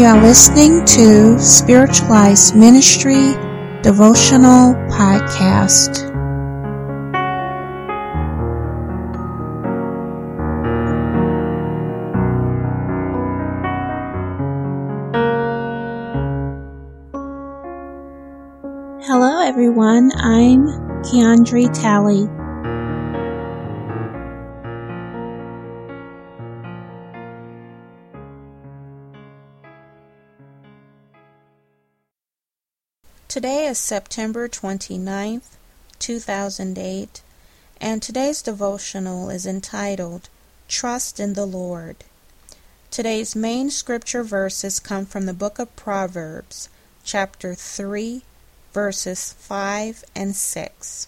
You are listening to Spiritualized Ministry Devotional Podcast. Hello everyone, I'm Keandre Talley. Today is September 29th, 2008, and today's devotional is entitled, Trust in the Lord. Today's main scripture verses come from the book of Proverbs, chapter 3, verses 5 and 6.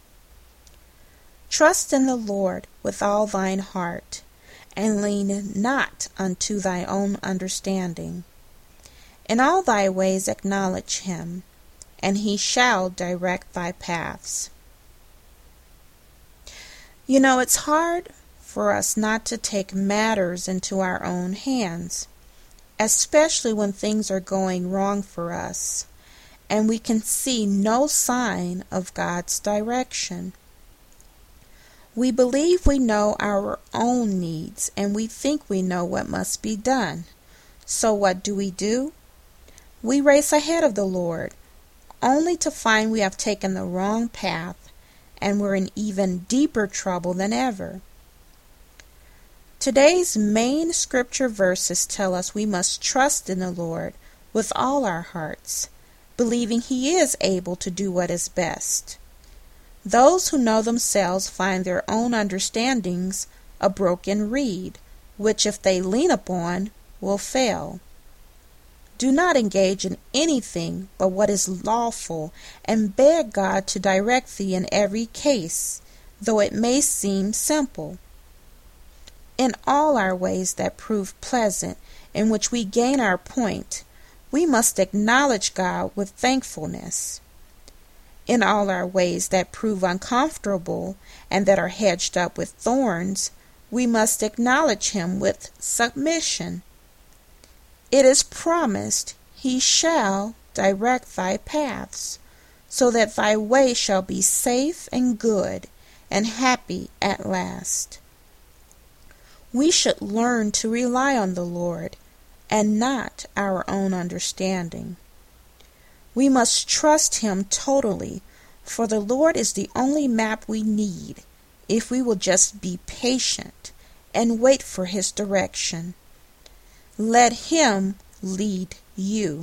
Trust in the Lord with all thine heart, and lean not unto thy own understanding. In all thy ways acknowledge him, and he shall direct thy paths. You know, it's hard for us not to take matters into our own hands, especially when things are going wrong for us, and we can see no sign of God's direction. We believe we know our own needs, and we think we know what must be done. So what do? We race ahead of the Lord, only to find we have taken the wrong path and we're in even deeper trouble than ever. Today's main scripture verses tell us we must trust in the Lord with all our hearts, believing He is able to do what is best. Those who know themselves find their own understandings a broken reed, which if they lean upon will fail. Do not engage in anything but what is lawful, and beg God to direct thee in every case, though it may seem simple. In all our ways that prove pleasant, in which we gain our point, we must acknowledge God with thankfulness. In all our ways that prove uncomfortable, and that are hedged up with thorns, we must acknowledge Him with submission. It is promised, He shall direct thy paths, so that thy way shall be safe and good, and happy at last. We should learn to rely on the Lord, and not our own understanding. We must trust Him totally, for the Lord is the only map we need, if we will just be patient and wait for His direction. Let Him lead you.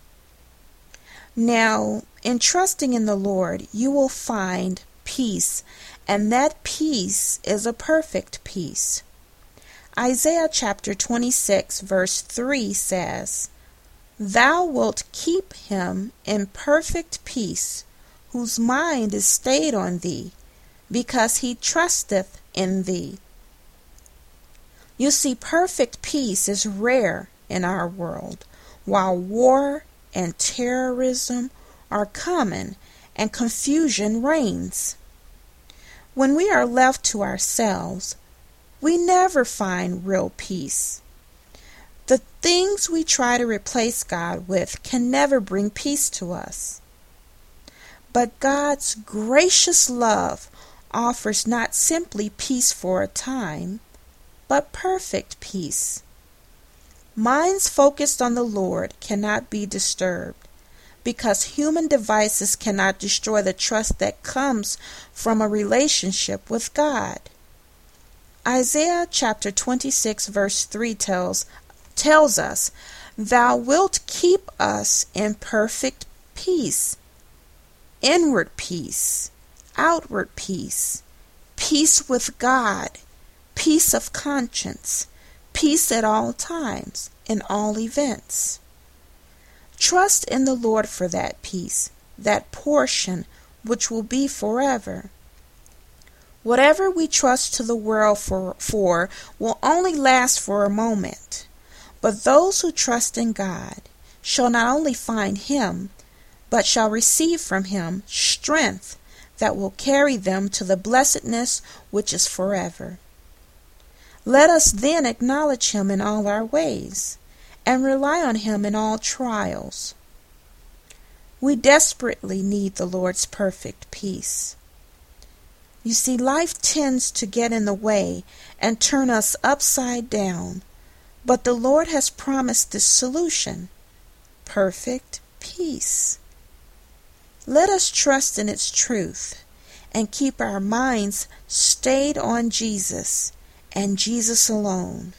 Now, in trusting in the Lord, you will find peace, and that peace is a perfect peace. Isaiah chapter 26 verse 3 says, Thou wilt keep him in perfect peace, whose mind is stayed on thee, because he trusteth in thee. You see, perfect peace is rare in our world, while war and terrorism are common and confusion reigns. When we are left to ourselves, we never find real peace. The things we try to replace God with can never bring peace to us. But God's gracious love offers not simply peace for a time, but perfect peace. Minds focused on the Lord cannot be disturbed, because human devices cannot destroy the trust that comes from a relationship with God. Isaiah chapter 26 verse 3 tells us, Thou wilt keep us in perfect peace, inward peace, outward peace, peace with God, peace of conscience, peace at all times, in all events. Trust in the Lord for that peace, that portion which will be forever. Whatever we trust to the world for will only last for a moment, but those who trust in God shall not only find Him, but shall receive from Him strength that will carry them to the blessedness which is forever. Let us then acknowledge Him in all our ways, and rely on Him in all trials. We desperately need the Lord's perfect peace. You see, life tends to get in the way and turn us upside down, but the Lord has promised this solution: perfect peace. Let us trust in its truth and keep our minds stayed on Jesus and Jesus alone.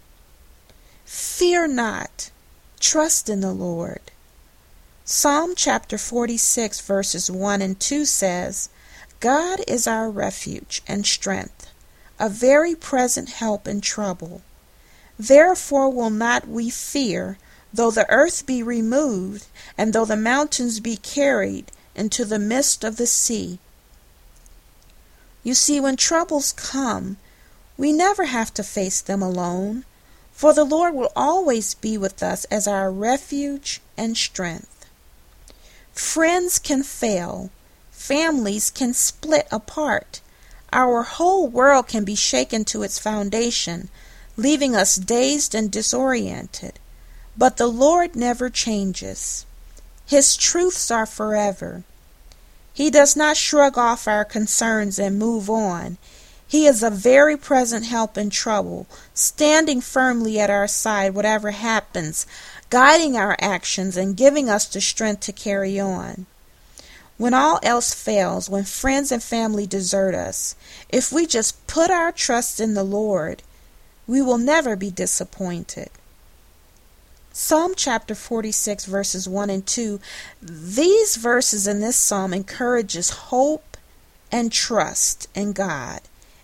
Fear not, trust in the Lord. Psalm chapter 46 verses 1 and 2 says, God is our refuge and strength, a very present help in trouble. Therefore will not we fear, though the earth be removed, and though the mountains be carried into the midst of the sea. You see, when troubles come, we never have to face them alone, for the Lord will always be with us as our refuge and strength. Friends can fail, families can split apart, our whole world can be shaken to its foundation, leaving us dazed and disoriented. But the Lord never changes. His truths are forever. He does not shrug off our concerns and move on. He is a very present help in trouble, standing firmly at our side whatever happens, guiding our actions and giving us the strength to carry on. When all else fails, when friends and family desert us, if we just put our trust in the Lord, we will never be disappointed. Psalm chapter 46 verses 1 and 2, these verses in this psalm encourages hope and trust in God,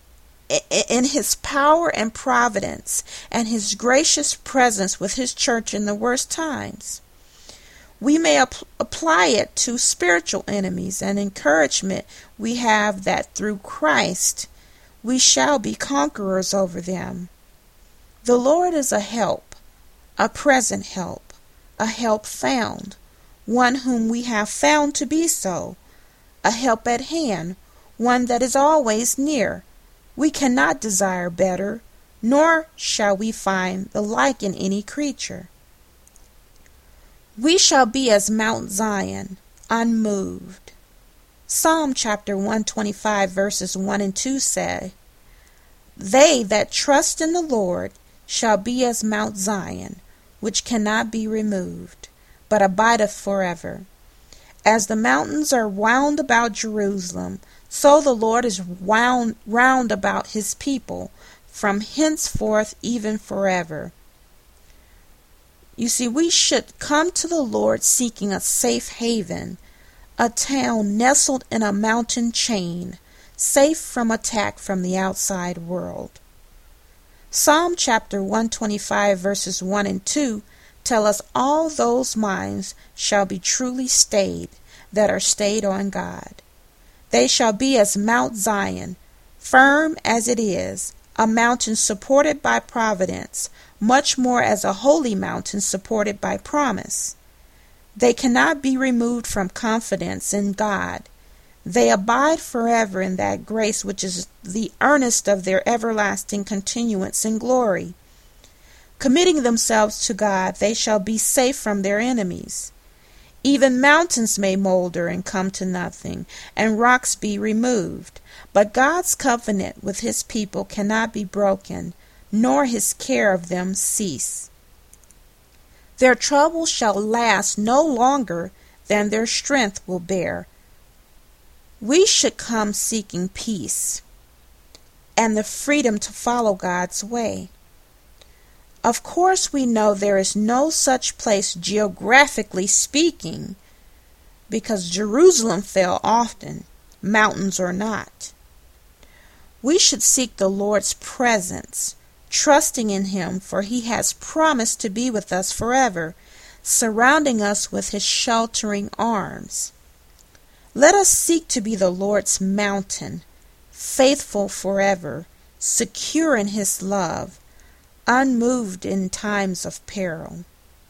in His power and providence, and His gracious presence with His church in the worst times. We may apply it to spiritual enemies and encouragement we have that through Christ we shall be conquerors over them. The Lord is a help, a present help, a help found, one whom we have found to be so, a help at hand, one that is always near. We cannot desire better, nor shall we find the like in any creature. We shall be as Mount Zion, unmoved. Psalm chapter 125 verses 1 and 2 say, They that trust in the Lord shall be as Mount Zion, which cannot be removed, but abideth forever. As the mountains are wound about Jerusalem, so the Lord is wound round about His people, from henceforth even forever. You see, we should come to the Lord seeking a safe haven, a town nestled in a mountain chain, safe from attack from the outside world. Psalm chapter 125 verses 1 and 2 tell us all those minds shall be truly stayed that are stayed on God. They shall be as Mount Zion, firm as it is, a mountain supported by providence, much more as a holy mountain supported by promise. They cannot be removed from confidence in God. They abide forever in that grace which is the earnest of their everlasting continuance in glory. Committing themselves to God, they shall be safe from their enemies. Even mountains may molder and come to nothing, and rocks be removed. But God's covenant with His people cannot be broken, nor His care of them cease. Their troubles shall last no longer than their strength will bear. We should come seeking peace and the freedom to follow God's way. Of course, we know there is no such place geographically speaking, because Jerusalem fell often, mountains or not. We should seek the Lord's presence, trusting in Him, for He has promised to be with us forever, surrounding us with His sheltering arms. Let us seek to be the Lord's mountain, faithful forever, secure in His love, unmoved in times of peril.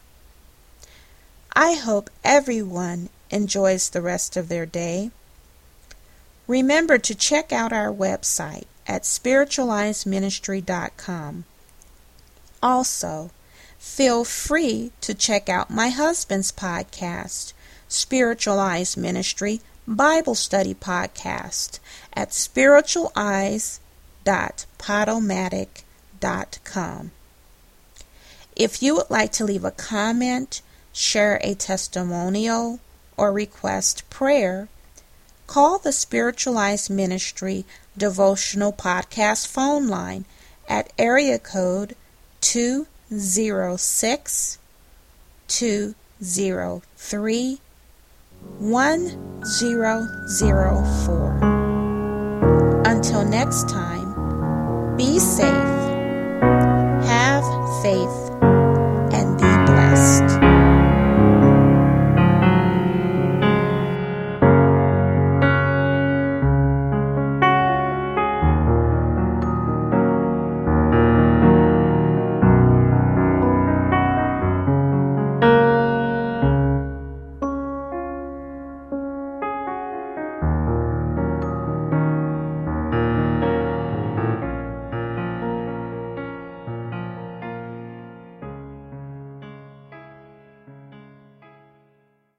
I hope everyone enjoys the rest of their day. Remember to check out our website at spirituallianceministry.com. Also, Feel free to check out my husband's podcast, Spiritualized Ministry Bible Study Podcast, at spiritualeyes.podomatic.com. If you would like to leave a comment, share a testimonial, or request prayer, call the Spiritualized Ministry Devotional Podcast phone line at area code 206-203-1004. Until next time, be safe, have faith,